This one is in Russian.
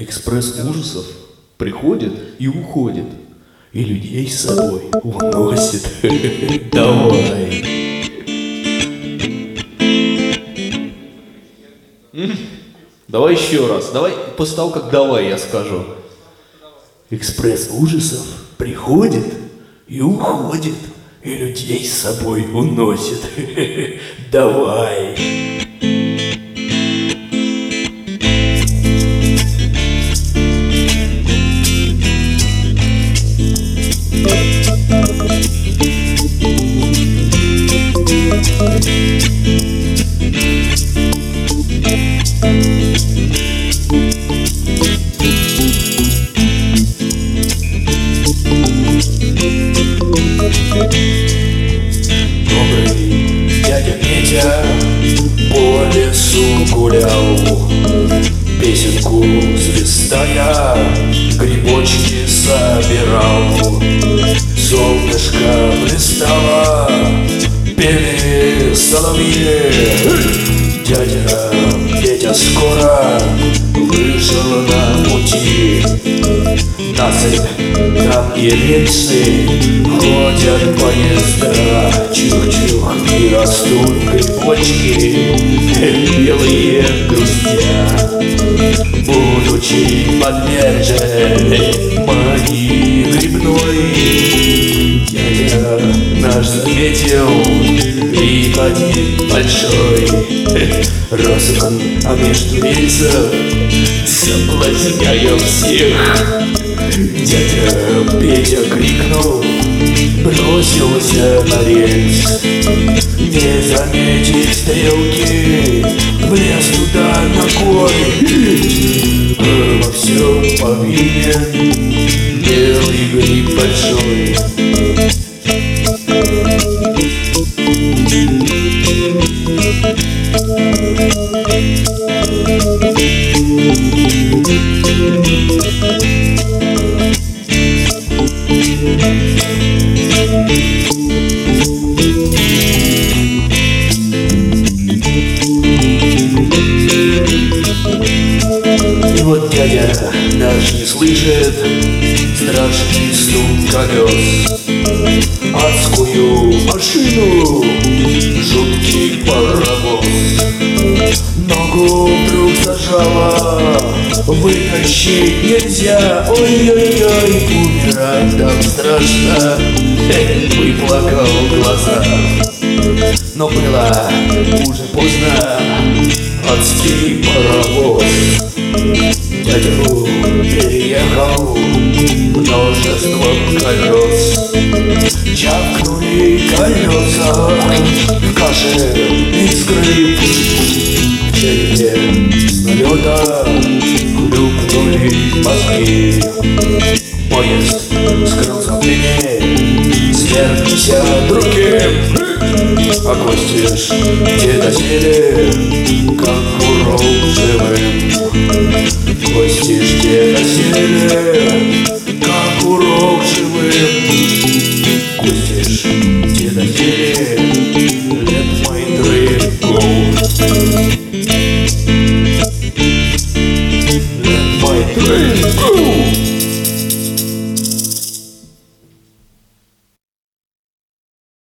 Экспресс ужасов приходит и уходит, и людей с собой уносит. Давай. Давай еще раз. Давай после того, как давай я скажу. Экспресс ужасов приходит и уходит, и людей с собой уносит. Давай. Добрый дядя Петя по лесу гулял, песенку свистая грибочки собирал. Солнышко блистало, пели соловьи. Дядя Петя скоро вышел на пути. Насыпь, там и рельсы, ходят поезда, чух-чух, и растут грибочки, белые грустя. Будучи подвержен магии грибной, дядя наш заметил гриб один большой. Рос он, а между рельсов соблазняя всех. Дядя Петя крикнул, бросился на рельс. Не заметив стрелки, влез туда ногой. Во всем повинен белый гриб большой. И вот дядя наш не слышит страшный стук колес, адскую машину, жуткий паровоз. Ногу вдруг зажало, вытащить нельзя. Ой-ой-ой, умирать так страшно, выплакал глаза. Но было уже поздно, адский паровоз дядю переехал множество колес. Чавкнули колеса в каше из гриб. В черепе снаряда хлюпнули мозги. Поезд скрылся в плене, смерть неся другим. А гости ж где досели, как урок живым. Гости ж где досели,